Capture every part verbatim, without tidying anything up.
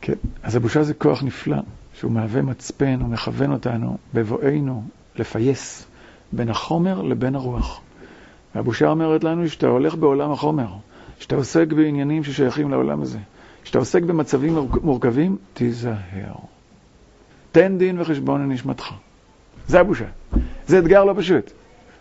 כן, אז הבושה זה כוח נפלא, שהוא מהווה מצפן, הוא מכוון אותנו בבואנו לפייס בין החומר לבין הרוח. והבושה אומרת לנו שאתה הולך בעולם החומר, שאתה עוסק בעניינים ששייכים לעולם הזה, שאתה עוסק במצבים מורכבים, תיזהר. תן דין וחשבון לנשמתך. זה הבושה. זה אתגר לא פשוט.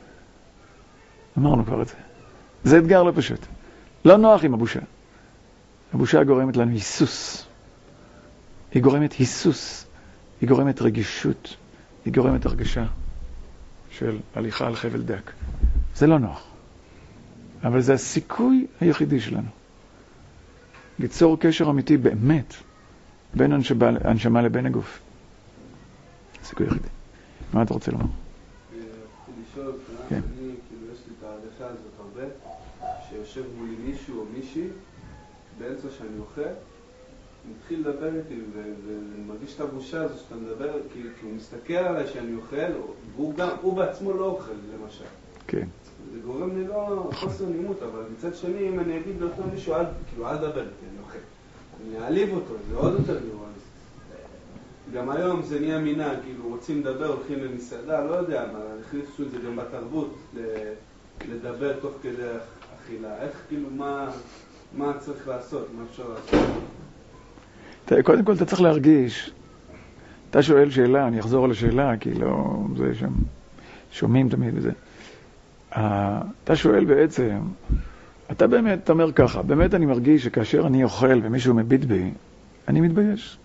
אמרנו כבר את זה. זה אתגר לא פשוט. לא נוח עם הבושה. הבושה גורמת לנו היסוס. היא גורמת היסוס. היא גורמת רגישות. היא גורמת הרגשה של הליכה על חבל דק. זה לא נוח. אבל זה הסיכוי היחידי שלנו. ליצור קשר אמיתי באמת בין הנשמה לבין הגוף. סיכוי יחידי. מה אתה רוצה לומר? רציתי לשאול, אני, כאילו, יש לי את ההרגשה הזאת הרבה, שיושב מולי מישהו או מישהי, באמצע שאני אוכל, מתחיל לדבר איתי, ואני מרגיש את הבושה הזו שאתה מדבר, כי הוא מסתכל עליי שאני אוכל, והוא גם, הוא בעצמו לא אוכל, למשל. כן. זה גורם לי לא חוסר נימות, אבל מצד שני, אם אני אגיד לאותו מישהו, כאילו, אל דבר איתי, אני אוכל. אני אעליב אותו, זה עוד יותר גרוע. גם היום זה נהיה מינה, כאילו רוצים לדבר, הולכים למסעדה, לא יודע, אבל הכניסו את זה גם בתרבות, לדבר תוך כדי אכילה. איך, כאילו, מה, מה צריך לעשות, מה אפשר לעשות? קודם כל אתה צריך להרגיש, אתה שואל שאלה, אני אחזור על השאלה, כי לא, זה שם, שומעים תמיד בזה. אתה שואל בעצם, אתה באמת, אתה אומר ככה, באמת אני מרגיש שכאשר אני אוכל ומישהו מביט בי, אני מתבייש.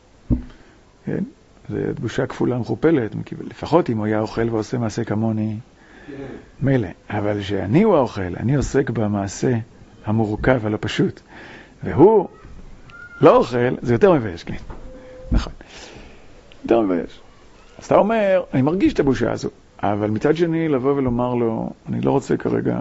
כן? זה תבושה כפולה מכופלת, לפחות אם הוא היה אוכל ועושה מעשה כמוני, מילא. אבל שאני הוא האוכל, אני עוסק במעשה המורכב הלא פשוט, והוא לא אוכל, זה יותר מבייש, כן. נכון. יותר מבייש. אז אתה אומר, אני מרגיש את הבושה הזו, אבל מצד שני לבוא ולומר לו, אני לא רוצה כרגע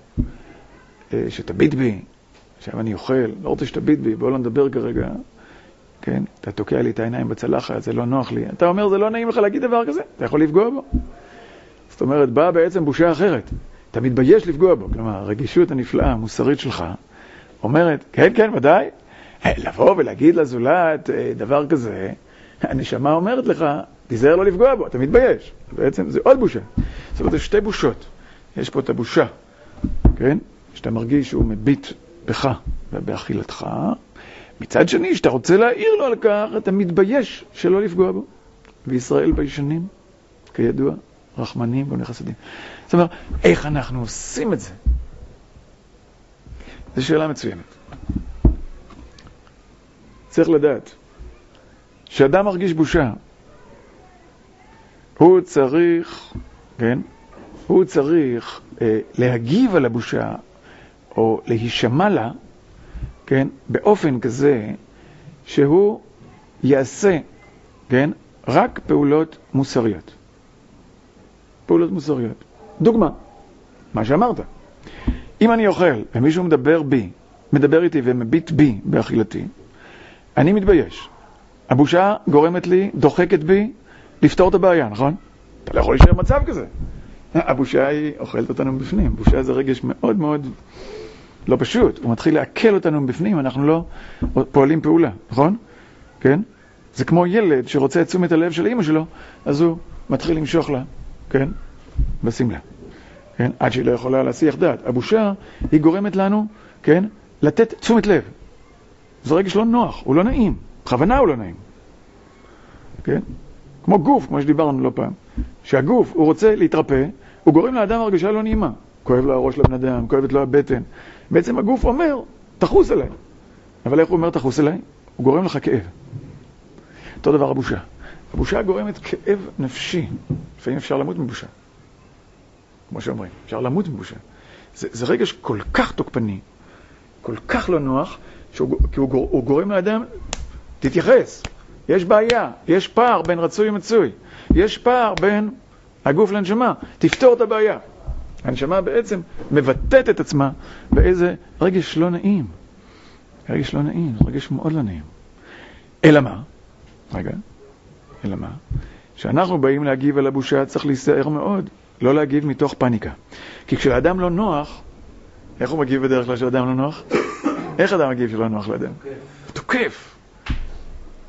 אה, שתביט בי, עכשיו אני אוכל, לא רוצה שתביט בי, בואו לא נדבר כרגע, כן? אתה תוקע לי את העיניים בצלחת, זה לא נוח לי. אתה אומר, זה לא נעים לך להגיד דבר כזה, אתה יכול לפגוע בו. זאת אומרת, באה בעצם בושה אחרת. אתה מתבייש לפגוע בו. כלומר, הרגישות הנפלאה, המוסרית שלך, אומרת, כן, כן, ודאי, לבוא ולהגיד לזולת דבר כזה, הנשמה אומרת לך, תיזהר לא לפגוע בו, אתה מתבייש. בעצם זה עוד בושה. זאת אומרת, זה שתי בושות. יש פה את הבושה, כן? שאתה מרגיש שהוא מביט בך ובאכילתך. מצד שני, שאתה רוצה להעיר לו על כך, אתה מתבייש שלא לפגוע בו. וישראל ביישנים, כידוע, רחמנים בוני חסדים. זאת אומרת, איך אנחנו עושים את זה? זו שאלה מצוינת. צריך לדעת, שאדם מרגיש בושה, הוא צריך, כן? הוא צריך אה, להגיב על הבושה, או להישמע לה, כן? באופן כזה שהוא יעשה, כן? רק פעולות מוסריות. פעולות מוסריות. דוגמה, מה שאמרת. אם אני אוכל ומישהו מדבר בי, מדבר איתי ומביט בי באכילתי, אני מתבייש. הבושה גורמת לי, דוחקת בי, לפתור את הבעיה, נכון? אתה לא יכול להישאר מצב כזה. הבושה היא אוכלת אותנו מבפנים. בושה זה רגש מאוד מאוד לא פשוט. הוא מתחיל להקל אותנו מבפנים, אנחנו לא פועלים פעולה, נכון? כן? זה כמו ילד שרוצה את תשומת הלב של אמא שלו, אז הוא מתחיל למשוך לה, כן? בסמלה. כן? עד שהיא לא יכולה להסיח דעת. הבושה היא גורמת לנו, כן? לתת תשומת לב. זה רגש לא נוח, הוא לא נעים. בכוונה הוא לא נעים. כן? כמו גוף, כמו שדיברנו לא פעם. שהגוף, הוא רוצה להתרפא, הוא גורם לאדם הרגשה לא נעימה. כואב לו הראש לבן אדם, כואבת לו הבטן. בעצם הגוף אומר, תחוס עליי. אבל איך הוא אומר תחוס עליי? הוא גורם לך כאב. אותו דבר הבושה. הבושה גורמת כאב נפשי. לפעמים אפשר למות מבושה. כמו שאומרים, אפשר למות מבושה. זה, זה רגש כל כך תוקפני, כל כך לא נוח, שהוא, כי הוא, גור, הוא גורם לאדם, תתייחס. יש בעיה, יש פער בין רצוי ומצוי. יש פער בין הגוף לנשמה. תפתור את הבעיה. הנשמה בעצם מבטאת את עצמה באיזה רגש לא נעים. רגש לא נעים, רגש מאוד לא נעים. אלא מה? רגע, אלא מה? שאנחנו באים להגיב על הבושה, צריך להישאר מאוד. לא להגיב מתוך פניקה. כי כשלאדם לא נוח, איך הוא מגיב בדרך כלל כשלאדם לא נוח? איך אדם מגיב שלא נוח לאדם? תוקף.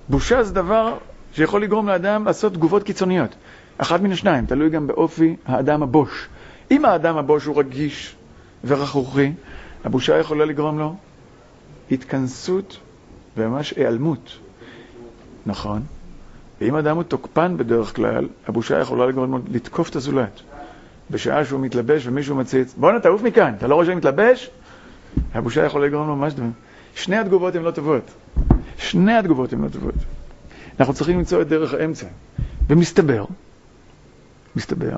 בושה זה דבר שיכול לגרום לאדם לעשות תגובות קיצוניות. אחת מן השניים, תלוי גם באופי האדם הבוש. אם האדם הבוש הוא רגיש ורחוכי, הבושה יכולה לגרום לו התכנסות וממש העלמות. נכון? ואם האדם הוא תוקפן בדרך כלל, הבושה יכולה לגרום לו לתקוף את הזולת. בשעה שהוא מתלבש ומישהו מציץ, בוא נתעוף מכאן, אתה לא רואה שאני מתלבש? הבושה יכולה לגרום לו ממש דבר. שני התגובות הן לא טובות. שני התגובות הן לא טובות. אנחנו צריכים למצוא את דרך האמצע. ומסתבר, מסתבר,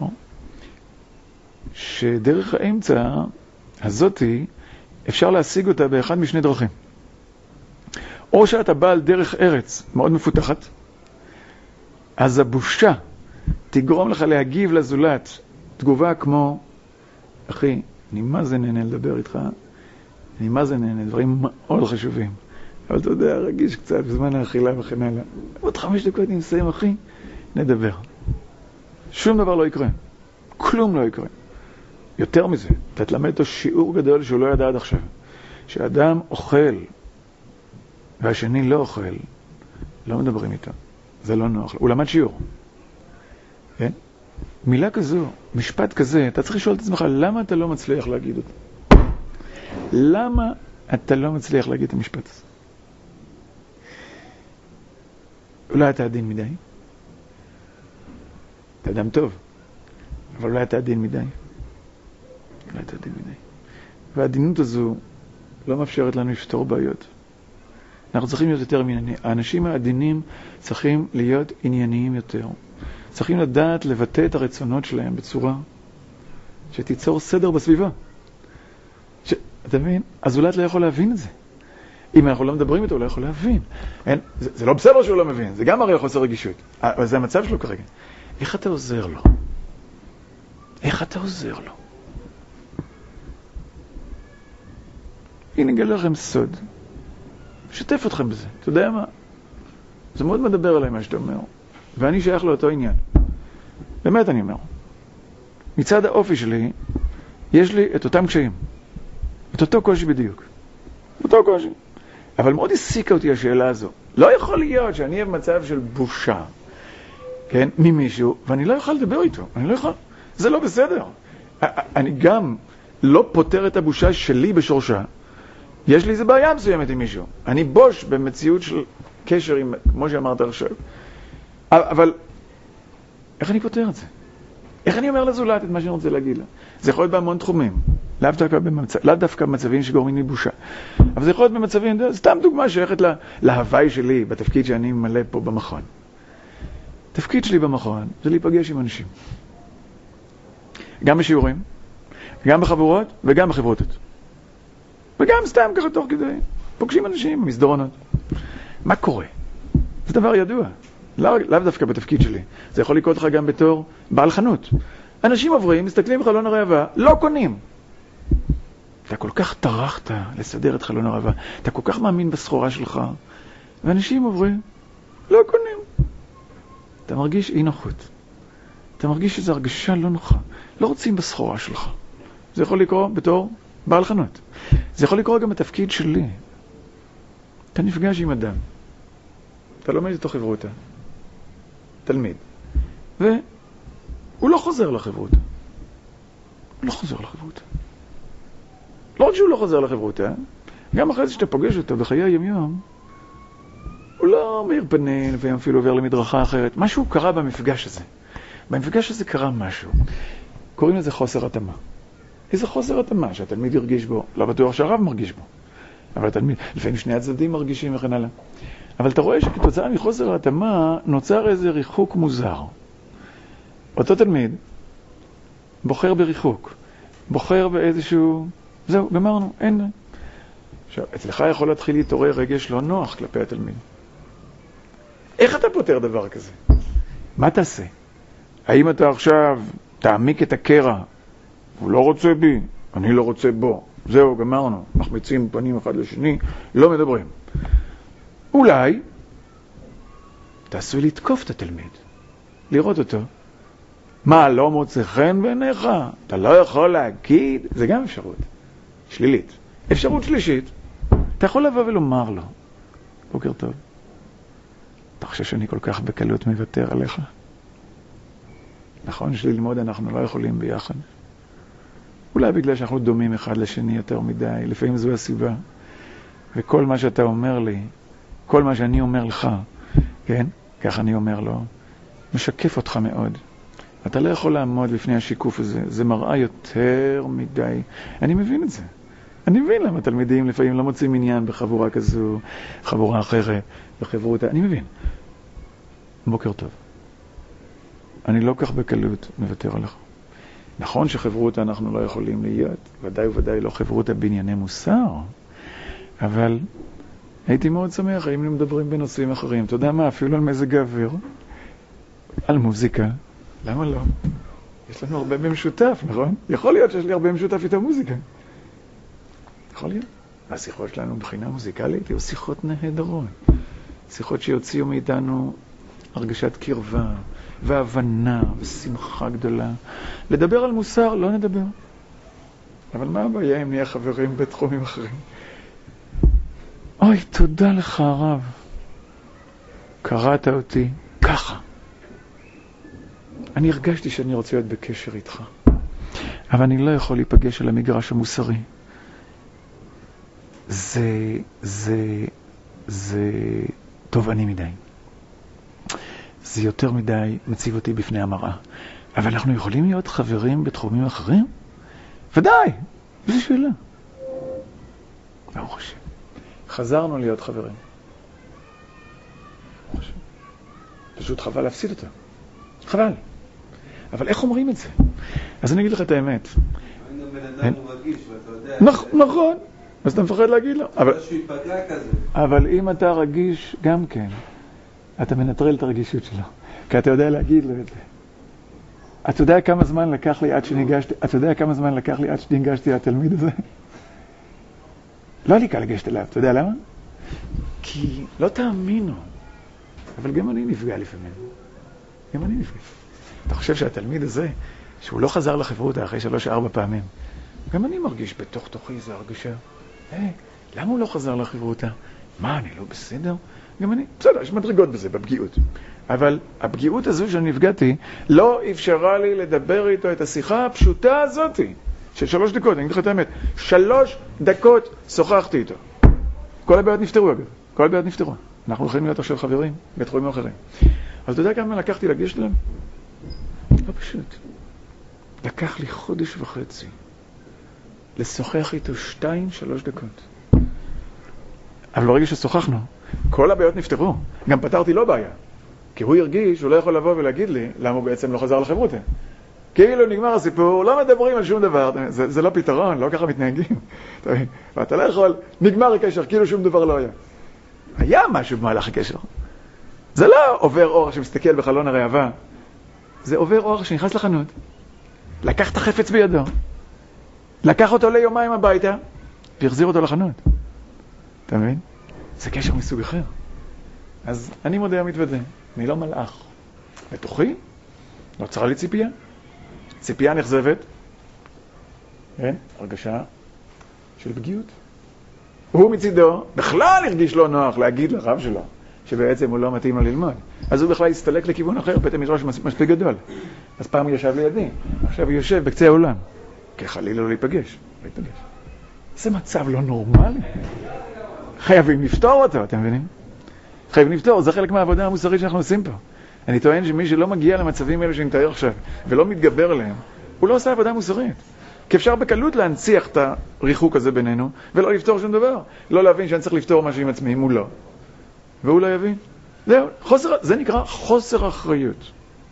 שדרך האמצע הזאתי, אפשר להשיג אותה באחד משני דרכים. או שאתה בא על דרך ארץ מאוד מפותחת, אז הבושה תגרום לך להגיב לזולת תגובה כמו, אחי, אני מה זה נהנה לדבר איתך, אני מה זה נהנה, דברים מאוד חשובים. אבל אתה יודע, רגיש קצת בזמן האכילה וכן הלאה. עוד חמש דקות נסיים, אחי, נדבר. שום דבר לא יקרה. כלום לא יקרה. יותר מזה, אתה תלמד אותו שיעור גדול שהוא לא ידע עד עכשיו. שאדם אוכל והשני לא אוכל, לא מדברים איתו. זה לא נוח. הוא למד שיעור. כן? מילה כזו, משפט כזה, אתה צריך לשאול את עצמך, למה אתה לא מצליח להגיד אותו? למה אתה לא מצליח להגיד את המשפט הזה? אולי אתה עדין מדי. אתה אדם טוב, אבל אולי אתה עדין מדי. אולי אתה עדין מדי. והעדינות הזו לא מאפשרת לנו לפתור בעיות. אנחנו צריכים להיות יותר מעניינים. האנשים העדינים צריכים להיות ענייניים יותר. צריכים לדעת לבטא את הרצונות שלהם בצורה שתיצור סדר בסביבה. ש... אתה מבין? הזולת לא יכול להבין את זה. אם אנחנו לא מדברים איתו, הוא לא יכול להבין. אין, זה, זה לא בסדר שהוא לא מבין, זה גם הרי חוסר רגישות. אבל זה המצב שלו כרגע. איך אתה עוזר לו? איך אתה עוזר לו? הנה נגלה לכם סוד. שתף אתכם בזה. אתה יודע מה? זה מאוד מדבר עליי מה שאתה אומר. ואני שייך לאותו עניין. באמת אני אומר. מצד האופי שלי, יש לי את אותם קשיים. את אותו קושי בדיוק. אותו קושי. אבל מאוד הסיקה אותי השאלה הזו. לא יכול להיות שאני אהיה במצב של בושה, כן, ממישהו, ואני לא יכול לדבר איתו. אני לא יכול. זה לא בסדר. אני גם לא פותר את הבושה שלי בשורשה. יש לי איזה בעיה מסוימת עם מישהו. אני בוש במציאות של קשר עם, כמו שאמרת עכשיו. אבל, איך אני פותר את זה? איך אני אומר לזולת את מה שאני רוצה להגיד לה? זה יכול להיות בהמון תחומים. לאו דווקא, במצ... לאו דווקא במצבים שגורמים לי בושה. אבל זה יכול להיות במצבים, סתם דוגמה שייכת לה, להוואי שלי, בתפקיד שאני ממלא פה במכון. תפקיד שלי במכון זה להיפגש עם אנשים. גם בשיעורים, גם בחבורות וגם בחברותות. וגם סתם ככה תוך כדי. פוגשים אנשים במסדרונות. מה קורה? זה דבר ידוע. לאו לא דווקא בתפקיד שלי. זה יכול לקרות לך גם בתור בעל חנות. אנשים עוברים, מסתכלים בחלון הראווה, לא קונים. אתה כל כך טרחת לסדר את חלון הראווה. אתה כל כך מאמין בסחורה שלך. ואנשים עוברים, לא קונים. אתה מרגיש אי נוחות. אתה מרגיש שזו הרגשה לא נוחה. לא רוצים בסחורה שלך. זה יכול לקרות בתור בעל חנות. זה יכול לקרות גם בתפקיד שלי. אתה נפגש עם אדם. אתה לומד איתו חברותה. תלמיד. והוא לא חוזר לחברותה. הוא לא חוזר לחברותה. לא רק שהוא לא חוזר לחברותה, גם אחרי זה שאתה פוגש אותו בחיי היומיום, הוא לא מאיר פנים, לפעמים אפילו עובר למדרכה אחרת. משהו קרה במפגש הזה. במפגש הזה קרה משהו. קוראים לזה חוסר התאמה. איזה חוסר התאמה שהתלמיד ירגיש בו. לא בטוח שהרב מרגיש בו. אבל התלמיד, לפעמים שני הצדדים מרגישים וכן הלאה. אבל אתה רואה שכתוצאה מחוסר התאמה נוצר איזה ריחוק מוזר. אותו תלמיד בוחר בריחוק. בוחר באיזשהו... זהו, גמרנו, אין. עכשיו, אצלך יכול להתחיל להתעורר רגש לא נוח כלפי התלמיד. איך אתה פותר דבר כזה? מה תעשה? האם אתה עכשיו תעמיק את הקרע? הוא לא רוצה בי, אני לא רוצה בו. זהו, גמרנו. מחמיצים פנים אחד לשני, לא מדברים. אולי תעשוי לתקוף את התלמיד. לראות אותו. מה, לא מוצא חן בעיניך? אתה לא יכול להגיד? זה גם אפשרות. שלילית. אפשרות שלישית. אתה יכול לבוא ולומר לו, בוקר טוב. חושב שאני כל כך בקלות מוותר עליך? נכון שללמוד אנחנו לא יכולים ביחד. אולי בגלל שאנחנו דומים אחד לשני יותר מדי, לפעמים זו הסיבה. וכל מה שאתה אומר לי, כל מה שאני אומר לך, כן? כך אני אומר לו, משקף אותך מאוד. אתה לא יכול לעמוד לפני השיקוף הזה, זה מראה יותר מדי. אני מבין את זה. אני מבין למה תלמידים לפעמים לא מוצאים עניין בחבורה כזו, חבורה אחרת, בחברותה, אני מבין. בוקר טוב. אני לא כך בקלות מוותר עליך. נכון שחברותה אנחנו לא יכולים להיות, ודאי וודאי לא חברותה בענייני מוסר, אבל הייתי מאוד שמח אם מדברים בנושאים אחרים. אתה יודע מה? אפילו על מזג האוויר, על מוזיקה. למה לא? יש לנו הרבה במשותף, נכון? יכול להיות שיש לי הרבה במשותף איתו מוזיקה. יכול להיות. השיחות שלנו מבחינה מוזיקלית היו שיחות נהדרות. שיחות שיוציאו מאיתנו הרגשת קרבה והבנה ושמחה גדולה. לדבר על מוסר לא נדבר. אבל מה הבעיה אם נהיה חברים בתחומים אחרים? אוי, תודה לך הרב. קראת אותי ככה. אני הרגשתי שאני רוצה להיות בקשר איתך. אבל אני לא יכול להיפגש על המגרש המוסרי. זה, זה, זה תובעני מדי. זה יותר מדי מציב אותי בפני המראה. אבל אנחנו יכולים להיות חברים בתחומים אחרים? ודאי! איזו שאלה. ברוך השם. חזרנו להיות חברים. ברוך השם. פשוט חבל להפסיד אותה. חבל. אבל איך אומרים את זה? אז אני אגיד לך את האמת. אני גם בן אדם הוא רגיש, ואתה יודע... נכון. אז אתה מפחד להגיד לו. אבל שהוא ייפגע כזה. אבל אם אתה רגיש גם כן, אתה מנטרל את הרגישות שלו. כי אתה יודע להגיד לו את זה. אתה יודע כמה זמן לקח לי עד שניגשתי, אתה יודע כמה זמן לקח לי עד שניגשתי לתלמיד הזה? לא לי קל לגשת אליו, אתה יודע למה? כי לא תאמינו. אבל גם אני נפגע לפעמים. גם אני נפגע. אתה חושב שהתלמיד הזה, שהוא לא חזר לחברות אחרי שלוש ארבע פעמים, גם אני מרגיש בתוך תוכי איזו הרגשה. היי, למה הוא לא חזר לחברותה? מה, אני לא בסדר? גם אני, בסדר, יש מדרגות בזה, בפגיעות. אבל הפגיעות הזו שאני נפגעתי, לא אפשרה לי לדבר איתו את השיחה הפשוטה הזאת, של שלוש דקות, אני אגיד לך את האמת, שלוש דקות שוחחתי איתו. כל הבעיות נפתרו אגב, כל הבעיות נפתרו. אנחנו יכולים להיות עכשיו חברים, בתחומים אחרים. אז אתה יודע כמה לקחתי לגשת להם? לא פשוט. לקח לי חודש וחצי. לשוחח איתו שתיים, שלוש דקות. אבל ברגע ששוחחנו, כל הבעיות נפתרו. גם פתרתי לא בעיה. כי הוא הרגיש, הוא לא יכול לבוא ולהגיד לי, למה הוא בעצם לא חזר לחברותה. כאילו נגמר הסיפור, לא מדברים על שום דבר. זה, זה לא פתרון, לא ככה מתנהגים. ואתה לא יכול, נגמר הקשר, כאילו שום דבר לא היה. היה משהו במהלך הקשר. זה לא עובר אור שמסתכל בחלון הראווה. זה עובר אור שנכנס לחנות. לקח את החפץ בידו. לקח אותו ליומיים הביתה, והחזיר אותו לחנות. אתה מבין? זה קשר מסוג אחר. אז אני מודה המתוודה, אני לא מלאך. בתוכי, נוצרה לי ציפייה. ציפייה נחזבת, כן? הרגשה של פגיעות. הוא מצידו בכלל הרגיש לא נוח להגיד לרב שלו, שבעצם הוא לא מתאים לו ללמוד. אז הוא בכלל הסתלק לכיוון אחר, בית המדרש מספיק גדול. אז פעם הוא ישב לידי, עכשיו הוא יושב בקצה העולם. כחלילה לא להיפגש, לא להיפגש. זה מצב לא נורמלי. חייבים לפתור אותו, אתם מבינים? חייבים לפתור, זה חלק מהעבודה המוסרית שאנחנו עושים פה. אני טוען שמי שלא מגיע למצבים האלה שנתאר עכשיו, ולא מתגבר עליהם, הוא לא עושה עבודה מוסרית. כי אפשר בקלות להנציח את הריחוק הזה בינינו, ולא לפתור שום דבר. לא להבין שאני צריך לפתור משהו עם עצמי, אם הוא לא. והוא לא יבין. זהו, חוסר, זה נקרא חוסר אחריות.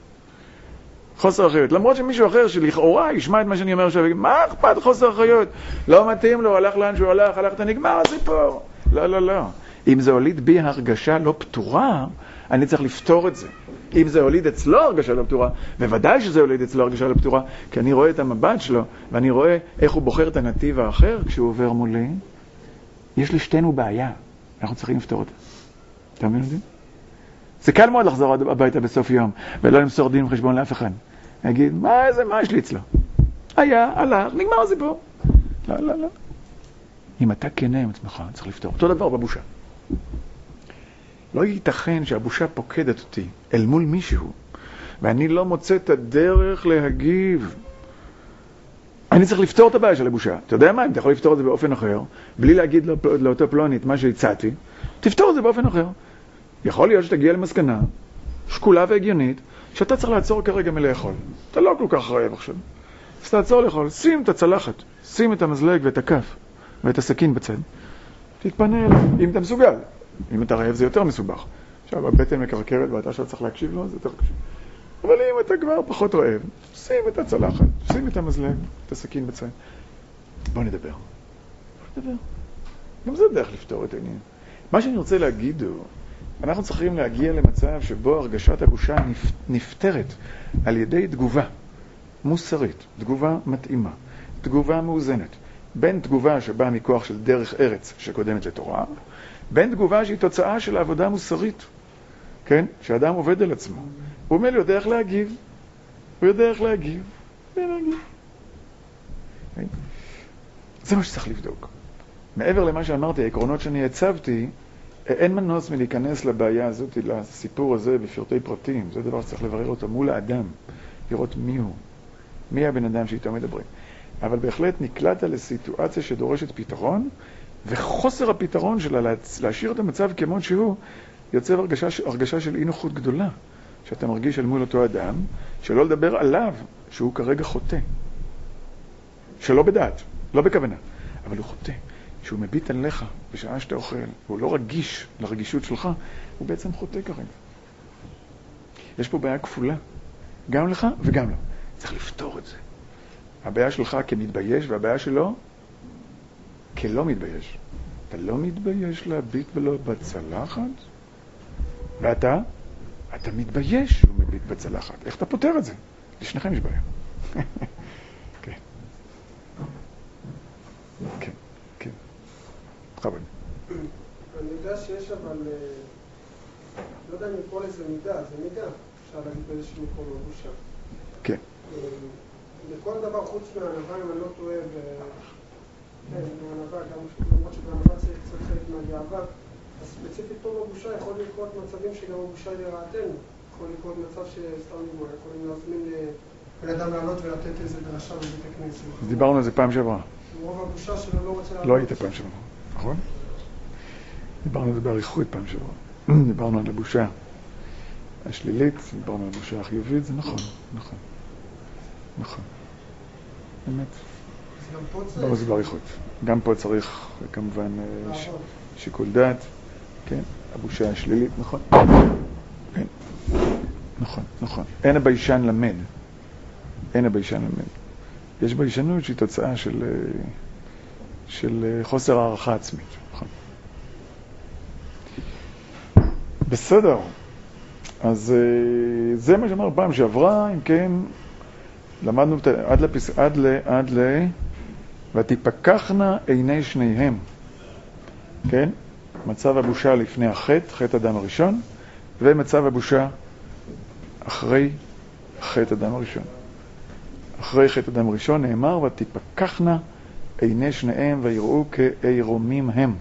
חוסר אחריות. למרות שמישהו אחר שלכאורה ישמע את מה שאני אומר עכשיו, מה אכפת חוסר אחריות? לא מתאים לו, הלך לאן שהוא הלך, הלך, אתה נגמר הסיפור. לא, לא, לא. אם זה הוליד בי הרגשה לא פתורה, אני צריך לפתור את זה. אם זה הוליד אצלו הרגשה לא פתורה, בוודאי שזה הוליד אצלו הרגשה לא פתורה, כי אני רואה את המבט שלו, ואני רואה איך הוא בוחר את הנתיב האחר כשהוא עובר מולי. יש לשתינו בעיה, אנחנו צריכים לפתור אותה. אתה מבין אותי? זה קל מאוד לחזור הביתה בסוף יום, ולא למסור דין וחשבון לאף אחד. להגיד, מה זה, מה יש לי אצלו? היה, הלך, נגמר הסיפור. לא, לא, לא. אם אתה כנה עם עצמך, צריך לפתור. אותו דבר בבושה. לא ייתכן שהבושה פוקדת אותי אל מול מישהו, ואני לא מוצא את הדרך להגיב. אני צריך לפתור את הבעיה של הבושה. אתה יודע מה? אם אתה יכול לפתור את זה באופן אחר, בלי להגיד לא, לאותו פלונית מה שהצעתי, תפתור את זה באופן אחר. יכול להיות שתגיע למסקנה שקולה והגיונית, שאתה צריך לעצור כרגע מלאכול. אתה לא כל כך רעב עכשיו. אז תעצור לאכול, שים את הצלחת, שים את המזלג ואת הכף ואת הסכין בצד. תתפנה אליו, אם אתה מסוגל. אם אתה רעב זה יותר מסובך. עכשיו הבטן מקרקרת ואתה עכשיו צריך להקשיב לו, זה יותר קשה. אבל אם אתה כבר פחות רעב, שים את הצלחת, שים את המזלג, את הסכין בצד. בוא נדבר. בוא נדבר. גם זה דרך לפתור את העניין. מה שאני רוצה להגיד הוא, אנחנו צריכים להגיע למצב שבו הרגשת הבושה נפטרת על ידי תגובה מוסרית, תגובה מתאימה, תגובה מאוזנת. בין תגובה שבאה מכוח של דרך ארץ שקודמת לתורה, בין תגובה שהיא תוצאה של העבודה מוסרית, כן? שאדם עובד על עצמו. הוא אומר לי, יודע איך להגיב. הוא יודע איך להגיב. יודע להגיב. כן? זה מה שצריך לבדוק. מעבר למה שאמרתי, העקרונות שאני הצבתי, אין מנוס מלהיכנס לבעיה הזאת, לסיפור הזה בפרטי פרטים. זה דבר שצריך לברר אותו מול האדם, לראות מי הוא, מי הבן אדם שאיתו מדברים. אבל בהחלט נקלעת לסיטואציה שדורשת פתרון, וחוסר הפתרון שלה להשאיר את המצב כמות שהוא, יוצר הרגשה, הרגשה של אי נוחות גדולה, שאתה מרגיש אל מול אותו אדם, שלא לדבר עליו שהוא כרגע חוטא. שלא בדעת, לא בכוונה, אבל הוא חוטא. שהוא מביט עליך בשעה שאתה אוכל, והוא לא רגיש לרגישות שלך, הוא בעצם חוטא כרגע. יש פה בעיה כפולה, גם לך וגם לו. צריך לפתור את זה. הבעיה שלך כמתבייש, והבעיה שלו כלא מתבייש. אתה לא מתבייש להביט ולא בצלחת, ואתה, אתה מתבייש שהוא מביט בצלחת. איך אתה פותר את זה? לשניכם יש בעיה. כן. כן, כן. חבל. אני יודע שיש אבל, לא יודע אם לקרוא לזה מידה, זה מידה. אפשר להגיד באיזשהו מקום מבושה. כן. לכל דבר חוץ מהענבה, אם אני לא טועה, כן, מהענבה, גם למרות שבענבה צריך קצת חלק מהגאווה, אז ספציפית פה בבושה יכול לקרות מצבים שגם הבושה היא לרעתנו. יכול לקרות מצב שסתם דיבור, יכולים להזמין לבן אדם לעלות ולתת איזה דרשה בבית הכנסת. דיברנו על זה פעם שעברה. רוב הבושה שלו לא רוצה לעלות. לא היית פעם שעברה, נכון? דיברנו על זה באריכות פעם שעברה. דיברנו על הבושה השלילית, דיברנו על הבושה החיובית, זה נכון, נכון. נכון. באמת. אז גם פה צריך. לא, זה באריכות. גם פה צריך כמובן ש... שיקול דעת, כן? הבושה השלילית, נכון? כן. נכון, נכון. אין הביישן למד. אין הביישן למד. יש ביישנות שהיא תוצאה של, של חוסר הערכה עצמית. נכון. בסדר. אז זה מה שאמר פעם שעברה, אם כן, למדנו עד לפס... עד ל... עד ל... ותפקחנה עיני שניהם. כן? מצב הבושה לפני החטא, חטא אדם הראשון, ומצב הבושה אחרי חטא אדם הראשון. אחרי חטא אדם הראשון נאמר, ותפקחנה עיני שניהם ויראו כעירומים הם.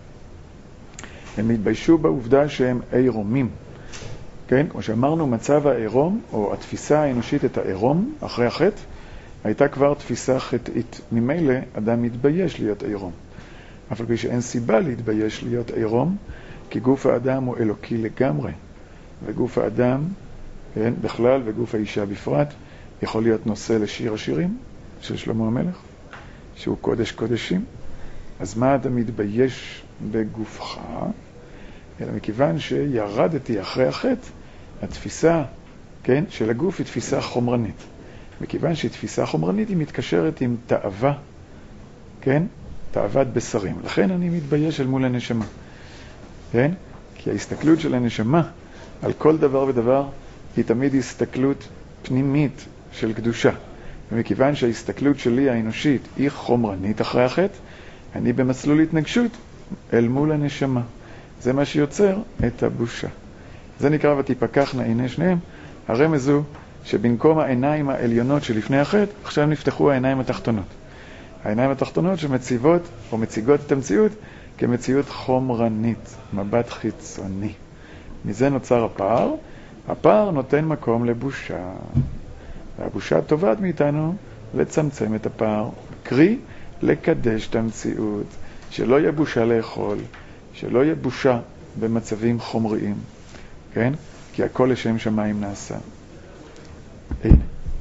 הם התביישו בעובדה שהם עירומים. כן? כמו שאמרנו, מצב העירום, או התפיסה האנושית את העירום, אחרי החטא, הייתה כבר תפיסה חטאית. ממילא אדם מתבייש להיות עירום. אבל כפי שאין סיבה להתבייש להיות עירום, כי גוף האדם הוא אלוקי לגמרי. וגוף האדם, כן, בכלל, וגוף האישה בפרט, יכול להיות נושא לשיר השירים של שלמה המלך, שהוא קודש קודשים. אז מה אתה מתבייש בגופך? אלא מכיוון שירדתי אחרי החטא, התפיסה, כן, של הגוף היא תפיסה חומרנית. מכיוון שהיא תפיסה חומרנית, היא מתקשרת עם תאווה, כן? תאוות בשרים. לכן אני מתבייש אל מול הנשמה. כן? כי ההסתכלות של הנשמה על כל דבר ודבר היא תמיד הסתכלות פנימית של קדושה. ומכיוון שההסתכלות שלי האנושית היא חומרנית אחרי החטא, אני במסלול התנגשות אל מול הנשמה. זה מה שיוצר את הבושה. זה נקרא ותפקחנה עיני שניהם. הרמז הוא שבמקום העיניים העליונות שלפני החטא, עכשיו נפתחו העיניים התחתונות. העיניים התחתונות שמציבות או מציגות את המציאות כמציאות חומרנית, מבט חיצוני. מזה נוצר הפער. הפער נותן מקום לבושה. והבושה תובעת מאיתנו לצמצם את הפער. קרי, לקדש את המציאות. שלא יהיה בושה לאכול. שלא יהיה בושה במצבים חומריים. כן? כי הכל לשם שמיים נעשה. הנה.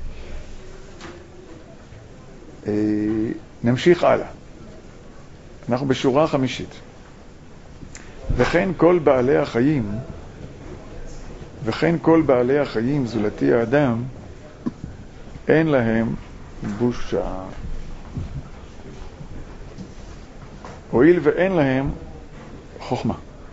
אה, נמשיך הלאה. אנחנו בשורה חמישית. וכן כל בעלי החיים, וכן כל בעלי החיים, זולתי האדם, אין להם בושה. הואיל ואין להם חוכמה.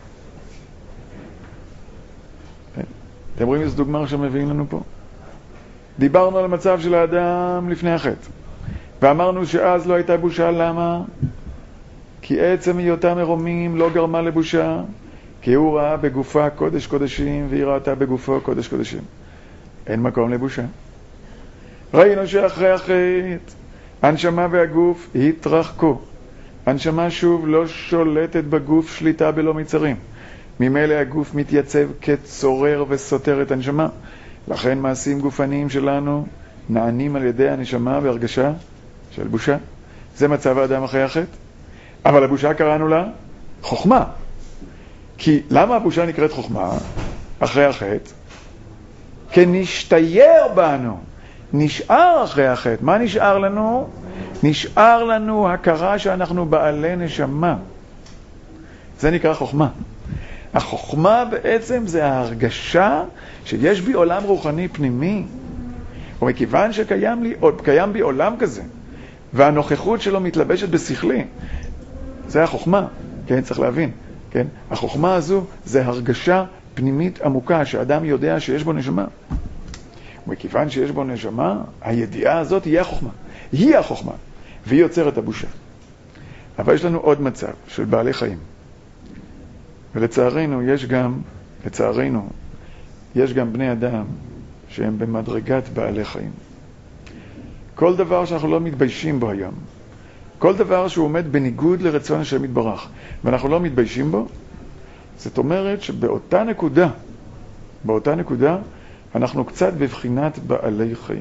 אתם רואים איזו דוגמה שמביאים לנו פה? דיברנו על המצב של האדם לפני החטא. ואמרנו שאז לא הייתה בושה. למה? כי עצם היותה מרומים לא גרמה לבושה. כי הוא ראה בגופה קודש קודשים, והיא ראתה בגופו קודש קודשים. אין מקום לבושה. ראינו שאחרי החטא, הנשמה והגוף התרחקו. הנשמה שוב לא שולטת בגוף שליטה בלא מצרים. ממילא הגוף מתייצב כצורר וסותר את הנשמה. לכן מעשים גופניים שלנו נענים על ידי הנשמה בהרגשה של בושה. זה מצב האדם אחרי החטא. אבל הבושה קראנו לה חוכמה. כי למה הבושה נקראת חוכמה אחרי החטא? כי נשתייר בנו. נשאר אחרי החטא. מה נשאר לנו? נשאר לנו הכרה שאנחנו בעלי נשמה. זה נקרא חוכמה. החוכמה בעצם זה ההרגשה שיש בי עולם רוחני פנימי. ומכיוון שקיים לי, קיים בי עולם כזה, והנוכחות שלו מתלבשת בשכלי, זה החוכמה. כן, צריך להבין. כן? החוכמה הזו זה הרגשה פנימית עמוקה שאדם יודע שיש בו נשמה. ומכיוון שיש בו נשמה, הידיעה הזאת היא החוכמה. היא החוכמה. והיא יוצרת הבושה. אבל יש לנו עוד מצב של בעלי חיים. ולצערנו יש גם, לצערנו, יש גם בני אדם שהם במדרגת בעלי חיים. כל דבר שאנחנו לא מתביישים בו היום, כל דבר שהוא עומד בניגוד לרצון השם יתברך, ואנחנו לא מתביישים בו, זאת אומרת שבאותה נקודה, באותה נקודה, אנחנו קצת בבחינת בעלי חיים.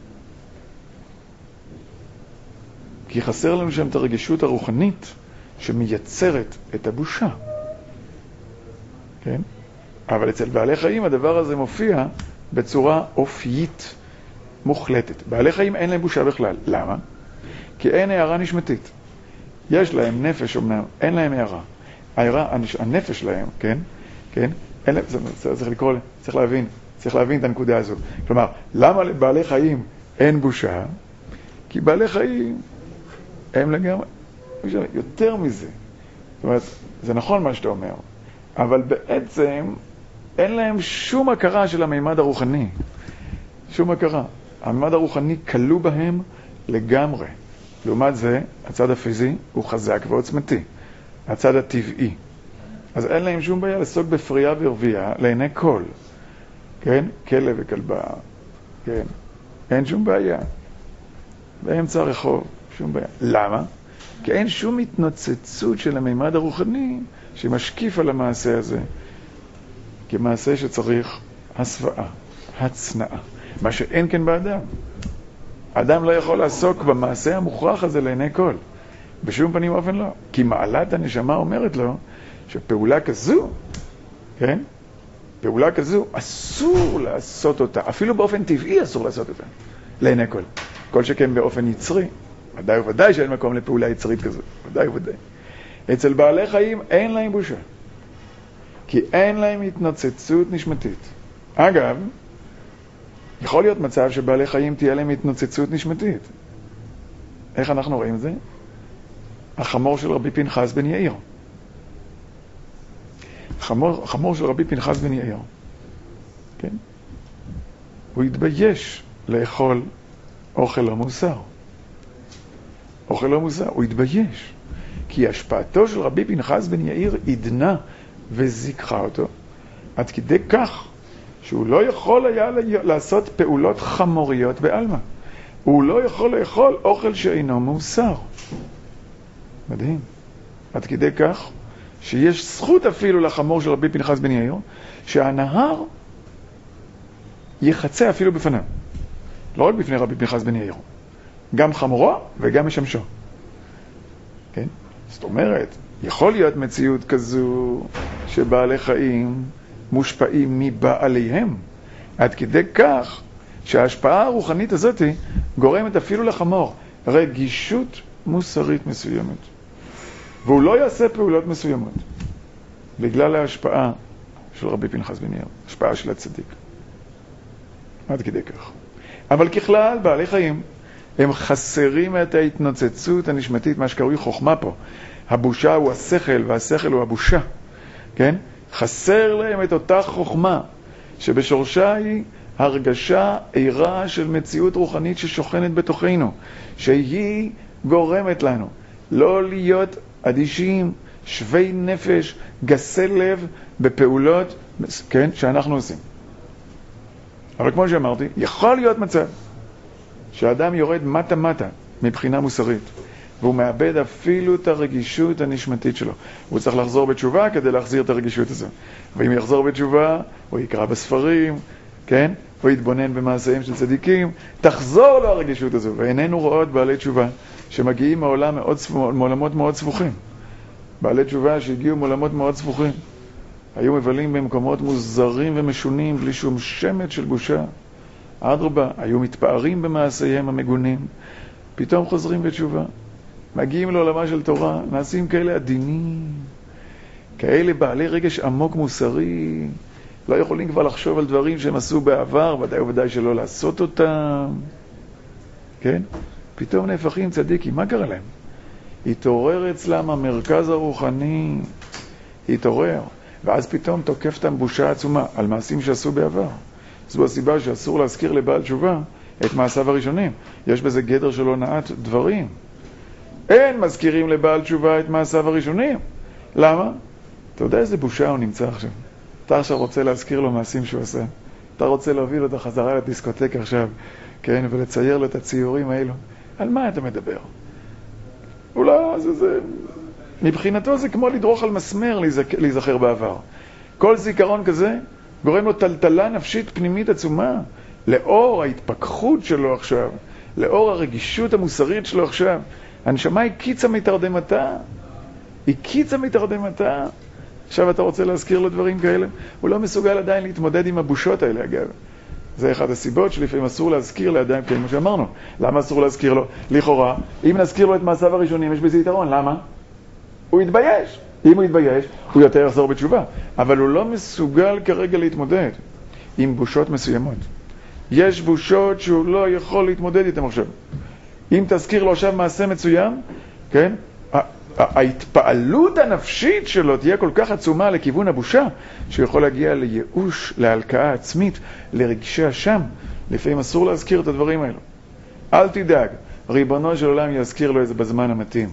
כי חסר לנו שם את הרגישות הרוחנית שמייצרת את הבושה. כן? אבל אצל בעלי חיים הדבר הזה מופיע בצורה אופיית מוחלטת. בעלי חיים אין להם בושה בכלל. למה? כי אין הערה נשמתית. יש להם נפש אומנם, אין להם הערה. הערה, הנפש שלהם, כן? כן? אין להם, צריך לקרוא, צריך להבין, צריך להבין את הנקודה הזו. כלומר, למה לבעלי חיים אין בושה? כי בעלי חיים הם לגמרי, יותר מזה. זאת אומרת, זה נכון מה שאתה אומר, אבל בעצם אין להם שום הכרה של המימד הרוחני. שום הכרה. המימד הרוחני כלוא בהם לגמרי. לעומת זה, הצד הפיזי הוא חזק ועוצמתי. הצד הטבעי. אז אין להם שום בעיה לסוג בפרייה ורבייה לעיני כל. כן? כלב וכלבה. כן? אין שום בעיה. באמצע הרחוב, שום בעיה. למה? כי אין שום התנוצצות של המימד הרוחני שמשקיף על המעשה הזה. כמעשה שצריך הסוואה, הצנעה. מה שאין כן באדם. האדם לא יכול לעסוק במעשה המוכרח הזה לעיני כל. בשום פנים ואופן לא. כי מעלת הנשמה אומרת לו שפעולה כזו, כן? פעולה כזו אסור לעשות אותה. אפילו באופן טבעי אסור לעשות אותה. לעיני כל. כל שכן באופן יצרי. ודאי וודאי שאין מקום לפעולה יצרית כזו. ודאי וודאי. אצל בעלי חיים אין להם בושה. כי אין להם התנוצצות נשמתית. אגב, יכול להיות מצב שבעלי חיים תהיה להם התנוצצות נשמתית. איך אנחנו רואים את זה? החמור של רבי פנחס בן יאיר. החמור, החמור של רבי פנחס בן יאיר. כן? הוא התבייש לאכול אוכל לא מוסר. אוכל לא מוסר, הוא התבייש. כי השפעתו של רבי פנחס בן יאיר עדנה וזיקחה אותו, עד כדי כך שהוא לא יכול היה לעשות פעולות חמוריות בעלמא. הוא לא יכול לאכול אוכל שאינו מוסר. מדהים. עד כדי כך שיש זכות אפילו לחמור של רבי פנחס בן יאיר, שהנהר יחצה אפילו בפניו. לא רק בפני רבי פנחס בן יאיר, גם חמורו וגם משמשו. כן? זאת אומרת, יכול להיות מציאות כזו שבעלי חיים מושפעים מבעליהם, עד כדי כך שההשפעה הרוחנית הזאת גורמת אפילו לחמור רגישות מוסרית מסוימת. והוא לא יעשה פעולות מסוימות בגלל ההשפעה של רבי פנחס בן יאיר, השפעה של הצדיק. עד כדי כך. אבל ככלל, בעלי חיים הם חסרים את ההתנוצצות הנשמתית, מה שקרוי חוכמה פה. הבושה הוא השכל והשכל הוא הבושה. כן? חסר להם את אותה חוכמה שבשורשה היא הרגשה עירה של מציאות רוחנית ששוכנת בתוכנו, שהיא גורמת לנו לא להיות אדישים, שווי נפש, גסי לב בפעולות, כן, שאנחנו עושים. אבל כמו שאמרתי, יכול להיות מצב שהאדם יורד מטה מטה מבחינה מוסרית, והוא מאבד אפילו את הרגישות הנשמתית שלו. הוא צריך לחזור בתשובה כדי להחזיר את הרגישות הזו. ואם יחזור בתשובה, הוא יקרא בספרים, כן? הוא יתבונן במעשיהם של צדיקים, תחזור לו הרגישות הזו. ואיננו רואות בעלי תשובה שמגיעים מעולם מאוד, מעולמות מאוד סבוכים. בעלי תשובה שהגיעו מעולמות מאוד סבוכים. היו מבלים במקומות מוזרים ומשונים, בלי שום שמץ של בושה. אדרבה, היו מתפארים במעשיהם המגונים. פתאום חוזרים בתשובה. מגיעים לעולמה של תורה, נעשים כאלה עדינים, כאלה בעלי רגש עמוק מוסרי, לא יכולים כבר לחשוב על דברים שהם עשו בעבר, ודאי וודאי שלא לעשות אותם. כן? פתאום נהפכים צדיקים, מה קרה להם? התעורר אצלם המרכז הרוחני, התעורר, ואז פתאום תוקף את הבושה עצומה על מעשים שעשו בעבר. זו הסיבה שאסור להזכיר לבעל תשובה את מעשיו הראשונים. יש בזה גדר של הונאת דברים. אין מזכירים לבעל תשובה את מעשיו הראשונים. למה? אתה יודע איזה בושה הוא נמצא עכשיו. אתה עכשיו רוצה להזכיר לו מעשים שהוא עושה. אתה רוצה להוביל אותו חזרה לדיסקוטק עכשיו, כן, ולצייר לו את הציורים האלו. על מה אתה מדבר? אולי זה, זה... מבחינתו זה כמו לדרוך על מסמר להיזכר בעבר. כל זיכרון כזה גורם לו טלטלה נפשית פנימית עצומה. לאור ההתפכחות שלו עכשיו, לאור הרגישות המוסרית שלו עכשיו, הנשמה היא קיצה מתרדמתה. היא קיצה מתרדמתה. עכשיו אתה רוצה להזכיר לו דברים כאלה? הוא לא מסוגל עדיין להתמודד עם הבושות האלה, אגב. זה אחד הסיבות שלפעמים אסור להזכיר לאדם, כמו שאמרנו. למה אסור להזכיר לו? לכאורה, אם נזכיר לו את מעשיו הראשונים, יש בזה יתרון. למה? הוא יתבייש. אם הוא יתבייש, הוא יותר יחזור בתשובה. אבל הוא לא מסוגל כרגע להתמודד עם בושות מסוימות. יש בושות שהוא לא יכול להתמודד איתן עכשיו. אם תזכיר לו עכשיו מעשה מצוין, כן? ההתפעלות הנפשית שלו תהיה כל כך עצומה לכיוון הבושה, שיכול להגיע לייאוש, להלקאה עצמית, לרגשי אשם. לפעמים אסור להזכיר את הדברים האלו. אל תדאג, ריבונו של עולם יזכיר לו את זה בזמן המתאים.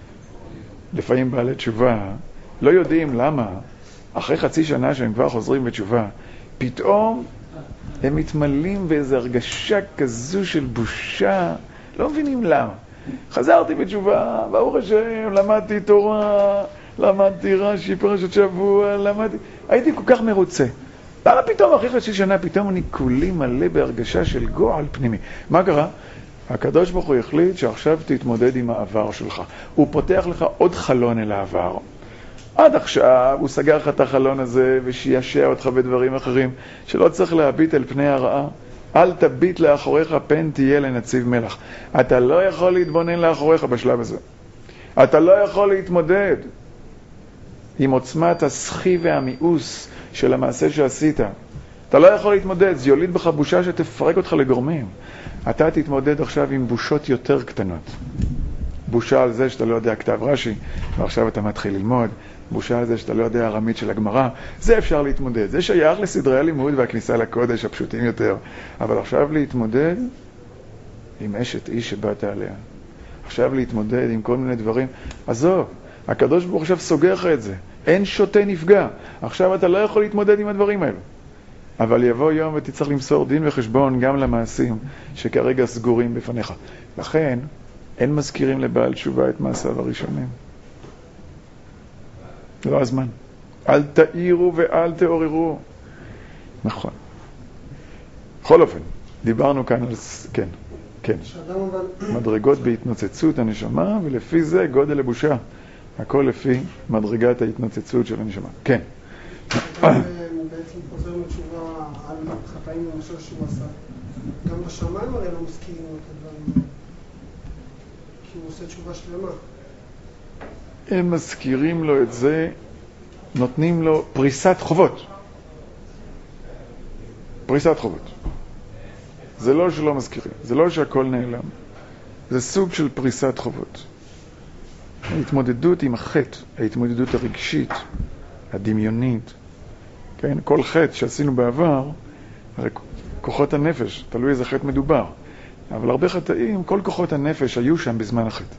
לפעמים בעלי תשובה לא יודעים למה, אחרי חצי שנה שהם כבר חוזרים בתשובה, פתאום הם מתמלאים באיזו הרגשה כזו של בושה, לא מבינים למה. חזרתי בתשובה, ברוך השם, למדתי תורה, למדתי רש"י, פרשת שבוע, למדתי... הייתי כל כך מרוצה. למה פתאום אחרי חצי שנה, פתאום אני כולי מלא בהרגשה של גועל פנימי? מה קרה? הקדוש ברוך הוא החליט שעכשיו תתמודד עם העבר שלך. הוא פותח לך עוד חלון אל העבר. עד עכשיו הוא סגר לך את החלון הזה ושישע אותך בדברים אחרים שלא צריך להביט אל פני הרעה. אל תביט לאחוריך, פן תהיה לנציב מלח. אתה לא יכול להתבונן לאחוריך בשלב הזה. אתה לא יכול להתמודד עם עוצמת השחי והמיאוס של המעשה שעשית. אתה לא יכול להתמודד, זה יוליד בך בושה שתפרק אותך לגורמים. אתה תתמודד עכשיו עם בושות יותר קטנות. בושה על זה שאתה לא יודע כתב רש"י, ועכשיו אתה מתחיל ללמוד. בושה על זה שאתה לא יודע ארמית של הגמרא. זה אפשר להתמודד. זה שייך לסדרי הלימוד והכניסה לקודש הפשוטים יותר. אבל עכשיו להתמודד עם אשת איש שבאת עליה. עכשיו להתמודד עם כל מיני דברים. עזוב, הקדוש ברוך הוא עכשיו סוגר לך את זה. אין שוטה נפגע. עכשיו אתה לא יכול להתמודד עם הדברים האלו. אבל יבוא יום ותצטרך למסור דין וחשבון גם למעשים שכרגע סגורים בפניך. לכן, אין מזכירים לבעל תשובה את מעשיו הראשונים. זה לא הזמן. אל תאירו ואל תעוררו. נכון. בכל אופן, דיברנו כאן על... כן, כן. מדרגות בהתנוצצות הנשמה, ולפי זה גודל הבושה. הכל לפי מדרגת ההתנוצצות של הנשמה. כן. בעצם חוזר מתשובה על חטאים למשל שהוא עשה. גם בשמיים הרי לא מסכימים את הדברים. כי הוא עושה תשובה שלמה. הם מזכירים לו את זה, נותנים לו פריסת חובות. פריסת חובות. זה לא שלא מזכירים, זה לא שהכל נעלם. זה סוג של פריסת חובות. ההתמודדות עם החטא, ההתמודדות הרגשית, הדמיונית, כן? כל חטא שעשינו בעבר, הרי כוחות הנפש, תלוי איזה חטא מדובר. אבל הרבה חטאים, כל כוחות הנפש היו שם בזמן החטא.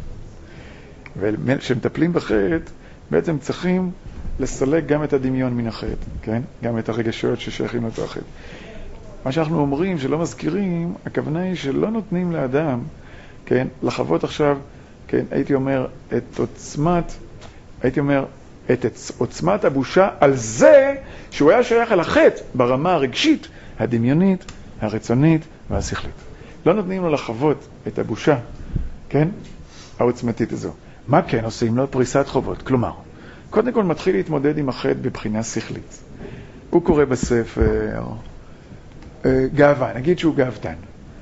וכשמטפלים בחטא, בעצם צריכים לסלק גם את הדמיון מן החטא, כן? גם את הרגשות ששייכים לאותו החטא. מה שאנחנו אומרים שלא מזכירים, הכוונה היא שלא נותנים לאדם, כן, לחוות עכשיו, כן, הייתי אומר, את עוצמת, הייתי אומר, את עוצמת הבושה על זה שהוא היה שייך אל החטא ברמה הרגשית, הדמיונית, הרצונית והשכלית. לא נותנים לו לחוות את הבושה, כן, העוצמתית הזו. מה כן עושים לו? פריסת חובות. כלומר, קודם כל מתחיל להתמודד עם החטא בבחינה שכלית. הוא קורא בספר גאווה, נגיד שהוא גאוותן.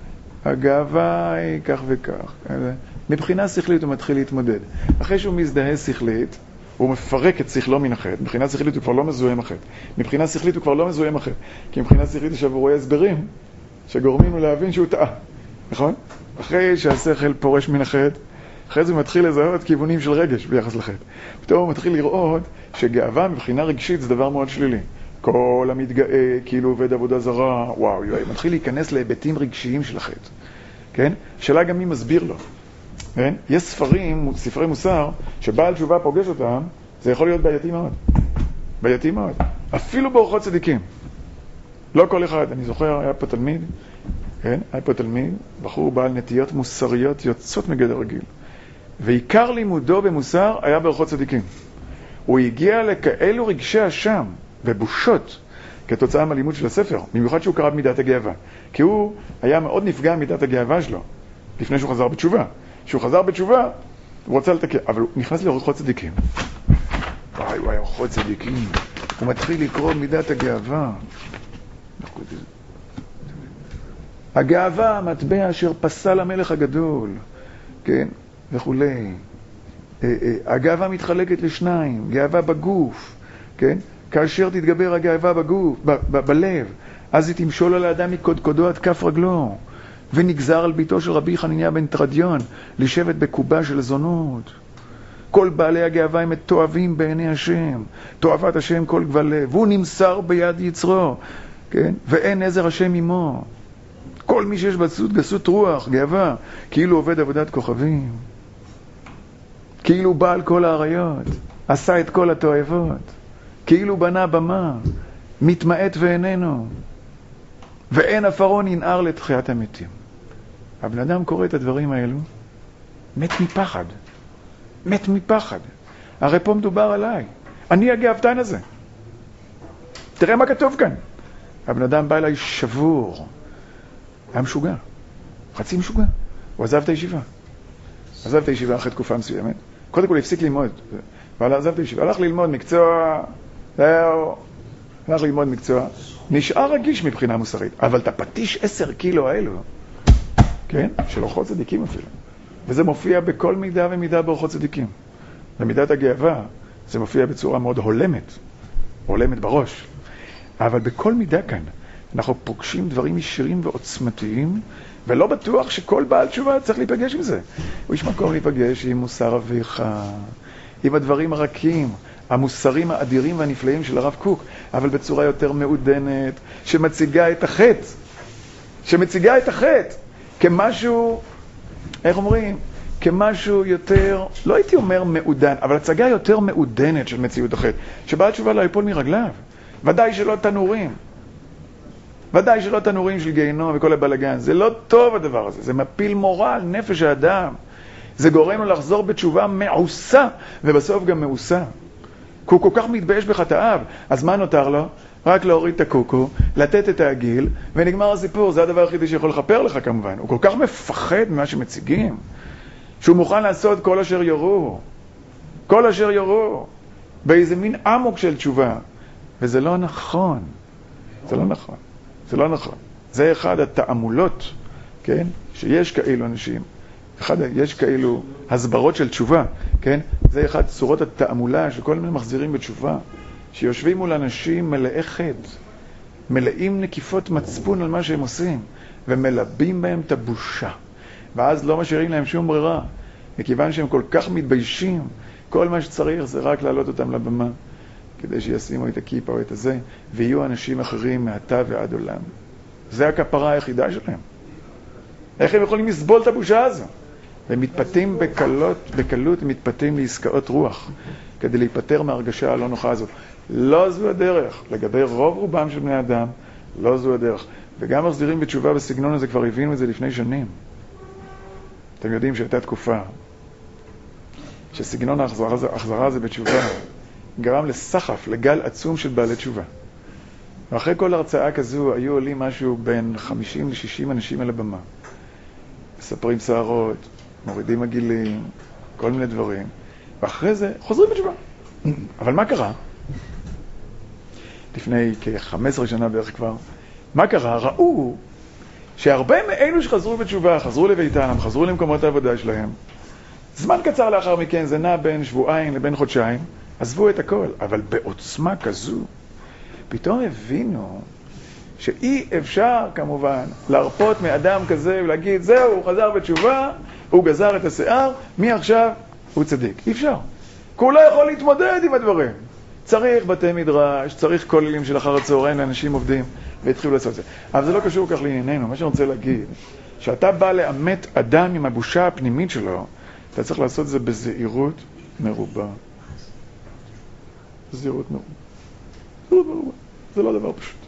הגאווה היא כך וכך. מבחינה שכלית הוא מתחיל להתמודד. אחרי שהוא מזדהה שכלית, הוא מפרק את שכלו מן החטא. מבחינה שכלית הוא כבר לא מזוהה עם החטא. מבחינה שכלית הוא כבר לא מזוהה עם החטא. כי מבחינה שכלית עכשיו הוא רואה הסברים שגורמים לו להבין שהוא טעה. נכון? אחרי שהשכל פורש מן החטא, אחרי זה הוא מתחיל לזהות כיוונים של רגש ביחס לחטא. פתאום הוא מתחיל לראות שגאווה מבחינה רגשית זה דבר מאוד שלילי. כל המתגאה, כאילו עובד עבודה זרה, וואו, יואי, מתחיל להיכנס להיבטים רגשיים של החטא. כן? שאלה גם מי מסביר לו. כן? יש ספרים, ספרי מוסר, שבעל תשובה פוגש אותם, זה יכול להיות בעייתי מאוד. בעייתי מאוד. אפילו באורחות צדיקים. לא כל אחד. אני זוכר, היה פה תלמיד, כן? היה פה תלמיד, בחור בעל נטיות מוסריות יוצאות מגדר רגיל. ועיקר לימודו במוסר היה באורחות צדיקים. הוא הגיע לכאלו רגשי אשם ובושות כתוצאה מהלימוד של הספר, במיוחד שהוא קרא במידת הגאווה. כי הוא היה מאוד נפגע מידת הגאווה שלו, לפני שהוא חזר בתשובה. כשהוא חזר בתשובה, הוא רוצה לתקן, אבל הוא נכנס לאורחות צדיקים. וואי וואי, אורחות צדיקים. הוא מתחיל לקרוא מידת הגאווה. הגאווה, המטבע אשר פסל המלך הגדול, כן, וכולי. הגאווה מתחלקת לשניים, גאווה בגוף, כן? כאשר תתגבר הגאווה בגוף, ב- ב- בלב, אז היא תמשול על האדם מקודקודו עד כף רגלו, ונגזר על ביתו של רבי חניניה בן תרדיון, לשבת בקובה של זונות. כל בעלי הגאווה הם תואבים בעיני השם, תואבת השם כל גבל, והוא נמסר ביד יצרו, כן? ואין עזר השם עמו. כל מי שיש בצות גסות רוח, גאווה, כאילו עובד עבודת כוכבים, כאילו בעל כל העריות, עשה את כל התואבות, כאילו בנה במה, מתמעט ואיננו, ואין אפרון ינער לתחיית המתים. הבן אדם קורא את הדברים האלו, מת מפחד, מת מפחד. הרי פה מדובר עליי, אני הגאוותן הזה. תראה מה כתוב כאן. הבן אדם בא אליי שבור, היה משוגע, חצי משוגע. הוא עזב את הישיבה. עזב את הישיבה אחרי תקופה מסוימת. קודם כל הפסיק ללמוד, אבל עזב את הישיבה. הלך ללמוד מקצוע, זהו, הלך ללמוד מקצוע. נשאר רגיש מבחינה מוסרית, אבל את הפטיש עשר קילו האלו, כן? של אורחות צדיקים אפילו. וזה מופיע בכל מידה ומידה באורחות צדיקים. במידת הגאווה זה מופיע בצורה מאוד הולמת, הולמת בראש. אבל בכל מידה כאן אנחנו פוגשים דברים ישירים ועוצמתיים, ולא בטוח שכל בעל תשובה צריך להיפגש עם זה. הוא יש מקום להיפגש עם מוסר אביך, עם הדברים הרכים, המוסרים האדירים והנפלאים של הרב קוק, אבל בצורה יותר מעודנת, שמציגה את החטא, שמציגה את החטא כמשהו, איך אומרים? כמשהו יותר, לא הייתי אומר מעודן, אבל הצגה יותר מעודנת של מציאות החטא, שבעל תשובה לא ייפול מרגליו. ודאי שלא תנורים. ודאי שלא תנורים של גיהנום וכל הבלגן. זה לא טוב הדבר הזה. זה מפיל מורל, נפש האדם. זה גורם לו לחזור בתשובה מעוסה, ובסוף גם מעוסה. כי הוא כל כך מתבייש בחטאיו. אז מה נותר לו? רק להוריד את הקוקו, לתת את העגיל, ונגמר הסיפור. זה הדבר היחידי שיכול לכפר לך כמובן. הוא כל כך מפחד ממה שמציגים, שהוא מוכן לעשות כל אשר יורו. כל אשר יורו. באיזה מין עמוק של תשובה. וזה לא נכון. זה לא נכון. זה לא נכון. זה אחד התעמולות, כן? שיש כאלו אנשים. אחד, יש כאלו הסברות של תשובה, כן? זה אחד צורות התעמולה שכל מיני מחזירים בתשובה. שיושבים מול אנשים מלאי חטא, מלאים נקיפות מצפון על מה שהם עושים, ומלבים בהם את הבושה. ואז לא משאירים להם שום ברירה, מכיוון שהם כל כך מתביישים, כל מה שצריך זה רק להעלות אותם לבמה, כדי שישימו את הכיפה או את הזה, ויהיו אנשים אחרים מעתה ועד עולם. זה הכפרה היחידה שלהם. איך הם יכולים לסבול את הבושה הזו? והם מתפתים בקלות, בקלות, הם מתפתים לעסקאות רוח, כדי להיפטר מהרגשה הלא נוחה הזאת. לא זו הדרך. לגבי רוב רובם של בני אדם, לא זו הדרך. וגם מחזירים בתשובה בסגנון הזה, כבר הבינו את זה לפני שנים. אתם יודעים שהייתה תקופה שסגנון ההחזרה הזה בתשובה גרם לסחף, לגל עצום של בעלי תשובה. ואחרי כל הרצאה כזו היו עולים משהו בין חמישים לשישים אנשים על הבמה. מספרים שערות, מורידים עגילים, כל מיני דברים. ואחרי זה חוזרים בתשובה. אבל מה קרה? לפני כ-חמש עשרה שנה בערך כבר, מה קרה? ראו שהרבה מאלו שחזרו בתשובה, חזרו לביתם, חזרו למקומות העבודה שלהם. זמן קצר לאחר מכן, זה נע בין שבועיים לבין חודשיים, עזבו את הכל, אבל בעוצמה כזו, פתאום הבינו שאי אפשר כמובן להרפות מאדם כזה ולהגיד, זהו, הוא חזר בתשובה, הוא גזר את השיער, מי עכשיו? הוא צדיק. אי אפשר. כי הוא לא יכול להתמודד עם הדברים. צריך בתי מדרש, צריך כוללים של אחר הצהריים לאנשים עובדים, והתחילו לעשות את זה. אבל זה לא קשור כך לענייננו. מה שאני רוצה להגיד, שאתה בא לאמת אדם עם הבושה הפנימית שלו, אתה צריך לעשות את זה בזהירות מרובה. זהירות מרובה. זהירות מרובה. זה לא דבר פשוט.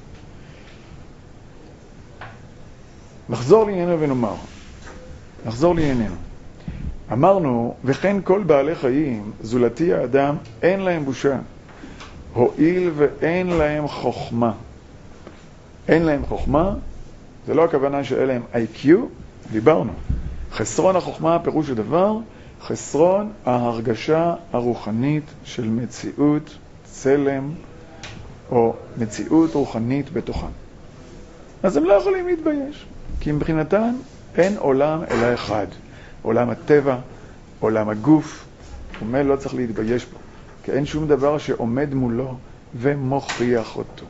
נחזור לענייננו ונאמר. נחזור לענייננו. אמרנו, וכן כל בעלי חיים, זולתי האדם, אין להם בושה. הועיל ואין להם חוכמה. אין להם חוכמה, זה לא הכוונה שאין להם איי קיו, דיברנו. חסרון החוכמה, פירוש הדבר, חסרון ההרגשה הרוחנית של מציאות צלם, או מציאות רוחנית בתוכן. אז הם לא יכולים להתבייש, כי מבחינתם אין עולם אלא אחד. עולם הטבע, עולם הגוף, אומר לא צריך להתבייש בו, כי אין שום דבר שעומד מולו ומוכיח אותו.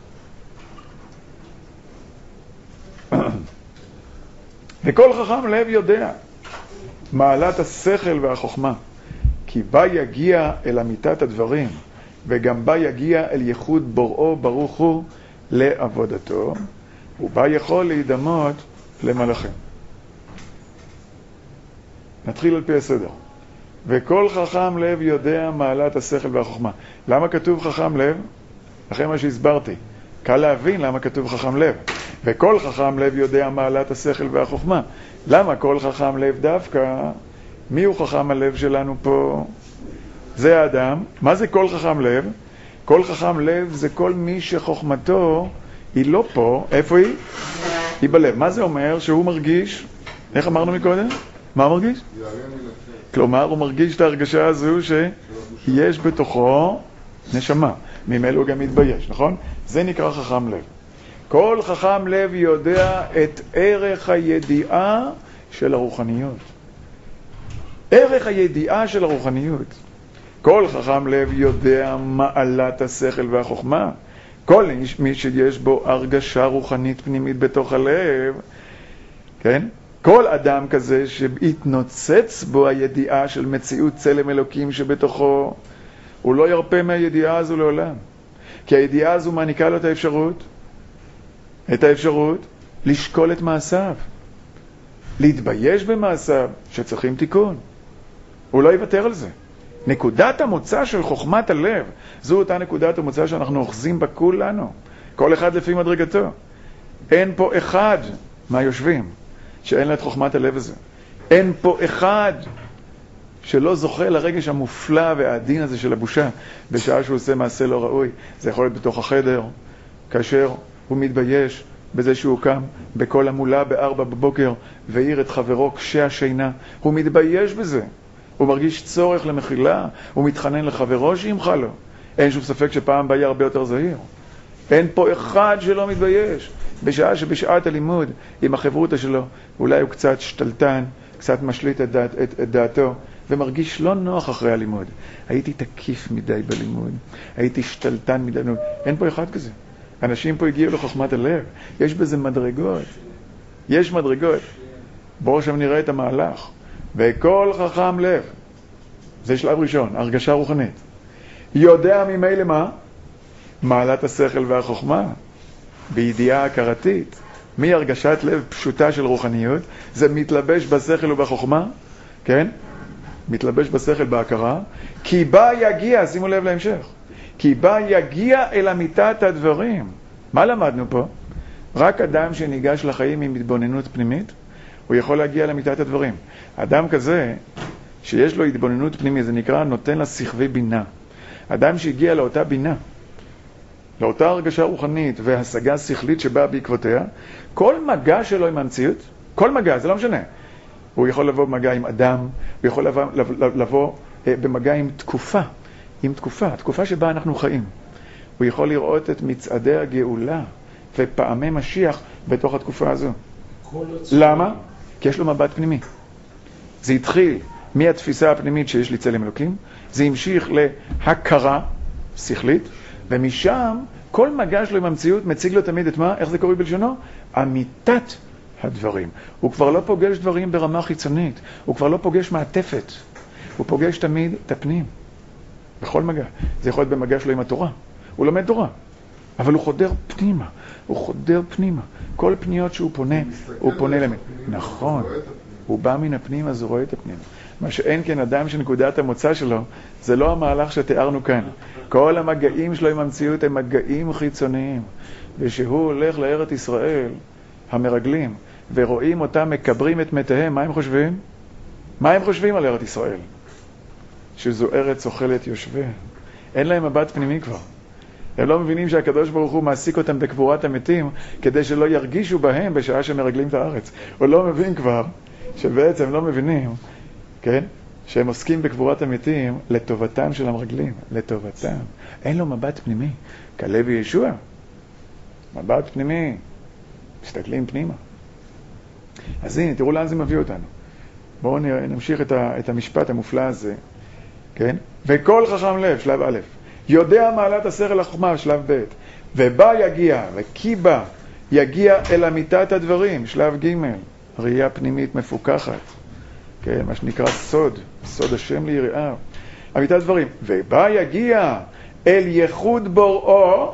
וכל חכם לב יודע מעלת השכל והחוכמה, כי בה יגיע אל אמיתת הדברים, וגם בה יגיע אל ייחוד בוראו ברוך הוא לעבודתו, ובה יכול להידמות למלאכים. נתחיל על פי הסדר. וכל חכם לב יודע מעלת השכל והחוכמה. למה כתוב חכם לב? אחרי מה שהסברתי. קל להבין למה כתוב חכם לב. וכל חכם לב יודע מעלת השכל והחוכמה. למה כל חכם לב דווקא? מי הוא חכם הלב שלנו פה? זה האדם. מה זה כל חכם לב? כל חכם לב זה כל מי שחוכמתו היא לא פה. איפה היא? היא בלב. מה זה אומר? שהוא מרגיש, איך אמרנו מקודם? מה הוא מרגיש? כלומר, הוא מרגיש את ההרגשה הזו שיש בתוכו נשמה. ממילא הוא גם מתבייש, נכון? זה נקרא חכם לב. כל חכם לב יודע את ערך הידיעה של הרוחניות. ערך הידיעה של הרוחניות. כל חכם לב יודע מעלת השכל והחוכמה. כל מי שיש בו הרגשה רוחנית פנימית בתוך הלב, כן? כל אדם כזה שהתנוצץ בו הידיעה של מציאות צלם אלוקים שבתוכו, הוא לא ירפה מהידיעה הזו לעולם. כי הידיעה הזו מעניקה לו את האפשרות, את האפשרות לשקול את מעשיו, להתבייש במעשיו שצריכים תיקון. הוא לא יוותר על זה. נקודת המוצא של חוכמת הלב, זו אותה נקודת המוצא שאנחנו אוחזים בה כולנו, כל אחד לפי מדרגתו. אין פה אחד מהיושבים שאין לה את חוכמת הלב הזה. אין פה אחד שלא זוכה לרגש המופלא והעדין הזה של הבושה, בשעה שהוא עושה מעשה לא ראוי. זה יכול להיות בתוך החדר, כאשר הוא מתבייש בזה שהוא קם בכל המולה בארבע בבוקר, והעיר את חברו קשה השינה. הוא מתבייש בזה. הוא מרגיש צורך למחילה, הוא מתחנן לחברו שימחה לו. אין שום ספק שפעם בא יהיה הרבה יותר זהיר. אין פה אחד שלא מתבייש. בשעה שבשעת הלימוד, עם החברותא שלו, אולי הוא קצת שתלטן, קצת משליט את, דעת, את, את דעתו, ומרגיש לא נוח אחרי הלימוד. הייתי תקיף מדי בלימוד, הייתי שתלטן מדי בלימוד. אין פה אחד כזה. אנשים פה הגיעו לחוכמת הלב. יש בזה מדרגות. יש מדרגות. בואו עכשיו נראה את המהלך. וכל חכם לב, זה שלב ראשון, הרגשה רוחנית. יודע ממילא מה? מעלת השכל והחוכמה. בידיעה הכרתית. מי הרגשת לב פשוטה של רוחניות? זה מתלבש בשכל ובחוכמה. כן? מתלבש בשכל בהכרה. כי בה יגיע, שימו לב להמשך. כי בה יגיע אל אמיתת הדברים. מה למדנו פה? רק אדם שניגש לחיים עם התבוננות פנימית, הוא יכול להגיע לאמיתת הדברים. אדם כזה, שיש לו התבוננות פנימית, זה נקרא נותן לה שכבי בינה. אדם שהגיע לאותה בינה, לאותה הרגשה רוחנית והשגה שכלית שבאה בעקבותיה, כל מגע שלו עם המציאות, כל מגע, זה לא משנה. הוא יכול לבוא במגע עם אדם, הוא יכול לבוא, לבוא, לבוא במגע עם תקופה, עם תקופה, תקופה שבה אנחנו חיים. הוא יכול לראות את מצעדי הגאולה ופעמי משיח בתוך התקופה הזו. למה? כי יש לו מבט פנימי. זה התחיל מהתפיסה הפנימית שיש לי צלם אלוקים, זה המשיך להכרה שכלית, ומשם כל מגע שלו עם המציאות מציג לו תמיד את מה? איך זה קורא בלשונו? אמיתת הדברים. הוא כבר לא פוגש דברים ברמה חיצונית, הוא כבר לא פוגש מעטפת, הוא פוגש תמיד את הפנים. בכל מגע. זה יכול להיות במגע שלו עם התורה. הוא לומד תורה, אבל הוא חודר פנימה, הוא חודר פנימה. כל פניות שהוא פונה, הוא פונה למין. נכון, הוא בא מן הפנים, אז הוא רואה את הפנים. מה שאין כן אדם שנקודת המוצא שלו, זה לא המהלך שתיארנו כאן. כל המגעים שלו עם המציאות הם מגעים חיצוניים. ושהוא הולך לארץ ישראל, המרגלים, ורואים אותם מקברים את מתיהם, מה הם חושבים? מה הם חושבים על ארץ ישראל? שזו ארץ אוכלת יושביה. אין להם מבט פנימי כבר. הם לא מבינים שהקדוש ברוך הוא מעסיק אותם בקבורת המתים, כדי שלא ירגישו בהם בשעה שמרגלים את הארץ. הוא לא מבין כבר, שבעצם לא מבינים, כן? שהם עוסקים בקבורת המתים לטובתם של המרגלים, לטובתם. אין לו מבט פנימי. כלב וישוע, מבט פנימי. מסתכלים פנימה. אז הנה, תראו לאן זה מביא אותנו. בואו נמשיך את, ה, את המשפט המופלא הזה. כן? וכל חכם לב, שלב א', יודע מעלת השכל החוכמה, שלב ב', ובה יגיע, וכי בה יגיע אל אמיתת הדברים, שלב ג', ראייה פנימית מפוקחת, כן, מה שנקרא סוד, סוד השם ליראיו, אמיתת הדברים, ובה יגיע אל ייחוד בוראו.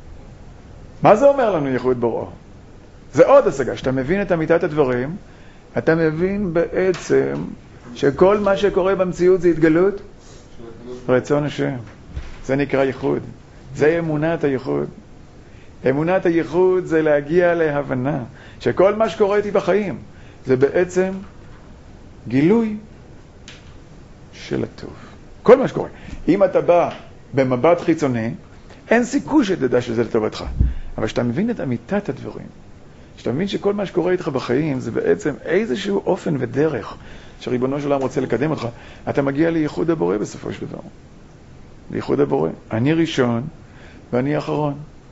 מה זה אומר לנו ייחוד בוראו? זה עוד השגה, שאתה מבין את אמיתת הדברים, אתה מבין בעצם שכל מה שקורה במציאות זה התגלות רצון השם. זה נקרא ייחוד. זה אמונת הייחוד. אמונת הייחוד זה להגיע להבנה שכל מה שקורה איתי בחיים זה בעצם גילוי של הטוב. כל מה שקורה. אם אתה בא במבט חיצוני, אין סיכוי שתדע שזה לטובתך. אבל שאתה מבין את אמיתת הדברים, שאתה מבין שכל מה שקורה איתך בחיים זה בעצם איזשהו אופן ודרך שריבונו של עולם רוצה לקדם אותך, אתה מגיע לייחוד הבורא בסופו של דבר. לייחוד הבורא. אני ראשון ואני אחרון.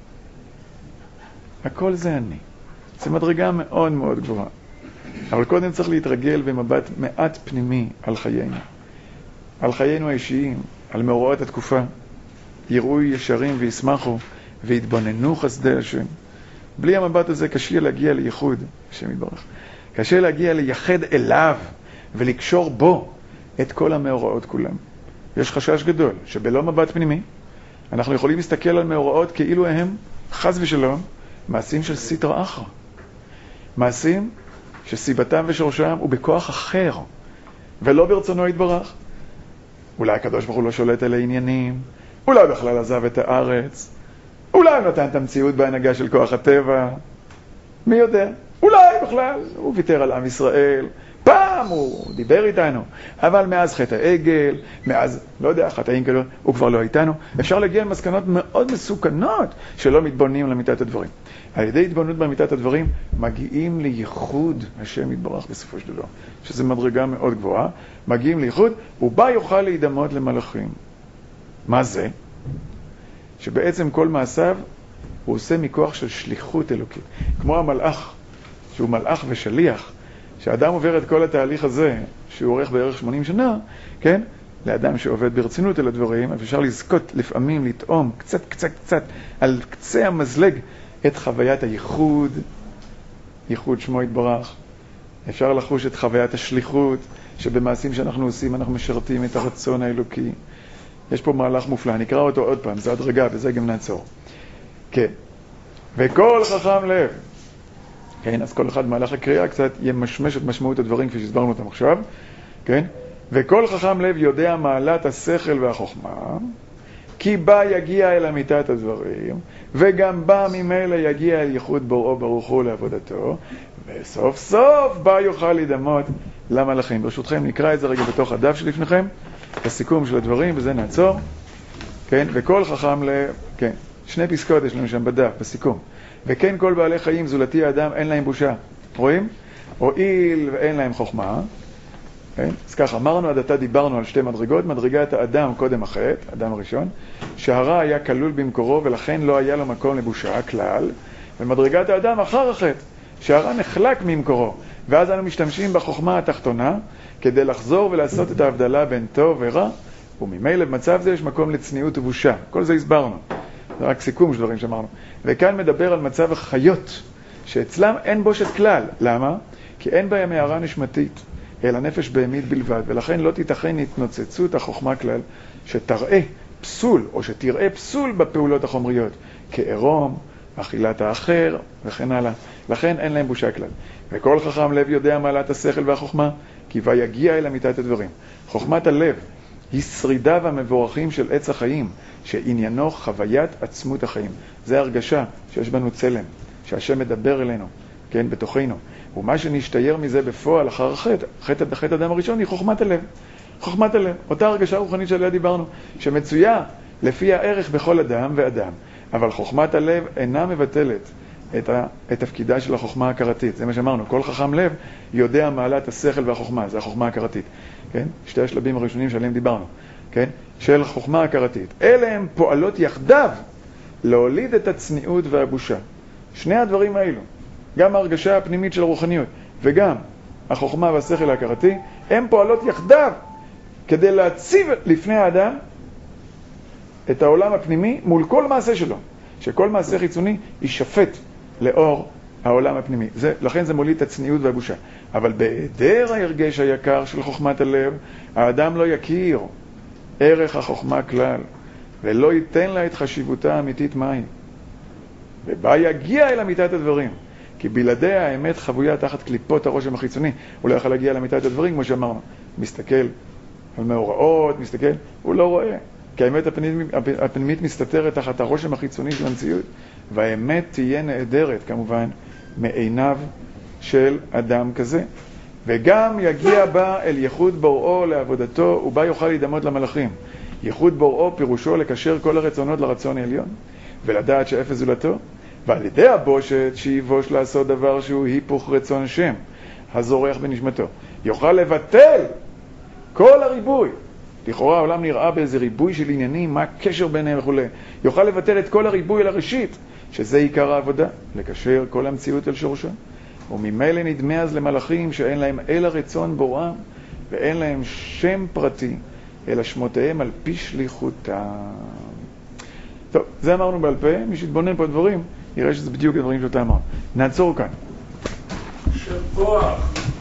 הכל זה אני. זה מדרגה מאוד מאוד גבוהה. אבל קודם צריך להתרגל במבט מעט פנימי על חיינו. על חיינו האישיים, על מאורעות התקופה. יראו ישרים וישמחו והתבוננו חסדי השם. בלי המבט הזה קשה להגיע לייחוד, השם יתברך. קשה להגיע לייחד אליו ולקשור בו את כל המאורעות כולם. יש חשש גדול שבלא מבט פנימי אנחנו יכולים להסתכל על מאורעות כאילו הם, חס ושלום, מעשים של סטרא אחרא. מעשים שסיבתם ושורשם הוא בכוח אחר ולא ברצונו יתברך. אולי הקדוש ברוך הוא לא שולט על העניינים, אולי בכלל עזב את הארץ, אולי הוא נתן את המציאות בהנהגה של כוח הטבע, מי יודע? אולי בכלל הוא ויתר על עם ישראל, פעם הוא דיבר איתנו, אבל מאז חטא העגל, מאז, לא יודע, חטאים כאלו, הוא כבר לא איתנו. אפשר להגיע למסקנות מאוד מסוכנות שלא מתבוננים לאמיתת הדברים. על ידי התבוננות באמיתת הדברים, מגיעים לייחוד השם יתברך בסופו של דבר, שזו מדרגה מאוד גבוהה. מגיעים לייחוד, ובה יוכל להידמות למלאכים. מה זה? שבעצם כל מעשיו הוא עושה מכוח של שליחות אלוקית. כמו המלאך, שהוא מלאך ושליח, שאדם עובר את כל התהליך הזה, שהוא עורך בערך שמונים שנה, כן? לאדם שעובד ברצינות אל הדברים, אפשר לזכות לפעמים, לטעום קצת, קצת, קצת, על קצה המזלג, את חוויית הייחוד, ייחוד שמו יתברך. אפשר לחוש את חוויית השליחות, שבמעשים שאנחנו עושים, אנחנו משרתים את הרצון האלוקי. יש פה מהלך מופלא, נקרא אותו עוד פעם, זה הדרגה, וזה גם נעצור. כן. וכל חכם לב, כן, אז כל אחד מהלך הקריאה קצת ימשמש את משמעות הדברים כפי שהסברנו אותם עכשיו, כן? וכל חכם לב יודע מעלת השכל והחוכמה, כי בה יגיע אל אמיתת הדברים, וגם בה ממילא יגיע אל ייחוד בוראו ברוך הוא לעבודתו, וסוף סוף בה יוכל להידמות למלאכים. ברשותכם נקרא את זה רגע בתוך הדף שלפניכם, הסיכום של הדברים, וזה נעצור, כן? וכל חכם לב, כן, שני פסקאות יש לנו שם בדף, בסיכום. וכן כל בעלי חיים זולתי האדם אין להם בושה. רואים? הואיל ואין להם חוכמה. כן? אז ככה, אמרנו עד עתה דיברנו על שתי מדרגות. מדרגת האדם קודם החטא, האדם הראשון, שהרע היה כלול במקורו ולכן לא היה לו מקום לבושה כלל. ומדרגת האדם אחר החטא, שהרע נחלק ממקורו. ואז אנו משתמשים בחוכמה התחתונה כדי לחזור ולעשות את ההבדלה בין טוב ורע. וממילא במצב זה יש מקום לצניעות ובושה. כל זה הסברנו. זה רק סיכום של דברים שאמרנו. וכאן מדבר על מצב החיות, שאצלם אין בושת כלל. למה? כי אין בהם הערה נשמתית, אלא נפש בהמית בלבד, ולכן לא תיתכן התנוצצות החוכמה כלל, שתראה פסול, או שתראה פסול בפעולות החומריות, כערום, אכילת האחר, וכן הלאה. לכן אין להם בושה כלל. וכל חכם לב יודע מעלת השכל והחוכמה, כי ויגיע אל אמיתת הדברים. חוכמת הלב היא שרידיו המבורכים של עץ החיים, שעניינו חוויית עצמות החיים. זה הרגשה שיש בנו צלם, שהשם מדבר אלינו, כן, בתוכנו. ומה שנשתייר מזה בפועל אחר החטא, חטא, חטא אדם הראשון, היא חוכמת הלב. חוכמת הלב, אותה הרגשה רוחנית שעליה דיברנו, שמצויה לפי הערך בכל אדם ואדם. אבל חוכמת הלב אינה מבטלת את, ה, את תפקידה של החוכמה הכרתית. זה מה שאמרנו, כל חכם לב יודע מעלת השכל והחוכמה, זה החוכמה הכרתית. כן? שתי השלבים הראשונים שעליהם דיברנו. כן? של חוכמה הכרתית. אלה הם פועלות יחדיו להוליד את הצניעות והבושה. שני הדברים האלו, גם ההרגשה הפנימית של הרוחניות וגם החוכמה והשכל הכרתי, הם פועלות יחדיו כדי להציב לפני האדם את העולם הפנימי מול כל מעשה שלו. שכל מעשה חיצוני יישפט לאור העולם הפנימי. זה, לכן זה מוליד את הצניעות והבושה. אבל בהיעדר ההרגש היקר של חוכמת הלב, האדם לא יכיר ערך החוכמה כלל, ולא ייתן לה את חשיבותה האמיתית מהי. ובה יגיע אל אמיתת הדברים. כי בלעדי האמת חבויה תחת קליפות הרושם החיצוני. הוא לא יכול להגיע אל אמיתת הדברים, כמו שאמרנו. מסתכל על מאורעות, מסתכל, הוא לא רואה. כי האמת הפנימית, הפנימית מסתתרת תחת הרושם החיצוני של המציאות. והאמת תהיה נעדרת, כמובן, מעיניו של אדם כזה. וגם יגיע בה אל ייחוד בוראו לעבודתו, ובה יוכל להידמות למלאכים. ייחוד בוראו פירושו לקשר כל הרצונות לרצון העליון, ולדעת שאפס זולתו, ועל ידי הבושת שיבוש לעשות דבר שהוא היפוך רצון שם, הזורח בנשמתו. יוכל לבטל כל הריבוי. לכאורה העולם נראה באיזה ריבוי של עניינים, מה הקשר ביניהם וכו'. יוכל לבטל את כל הריבוי אל הראשית, שזה עיקר העבודה, לקשר כל המציאות אל שורשה. וממילא נדמה אז למלאכים שאין להם אלא רצון בוראם, ואין להם שם פרטי, אלא שמותיהם על פי שליחותם. טוב, זה אמרנו בעל פה. מי שיתבונן פה דברים, יראה שזה בדיוק הדברים שאתה אמר. נעצור כאן. שבוע.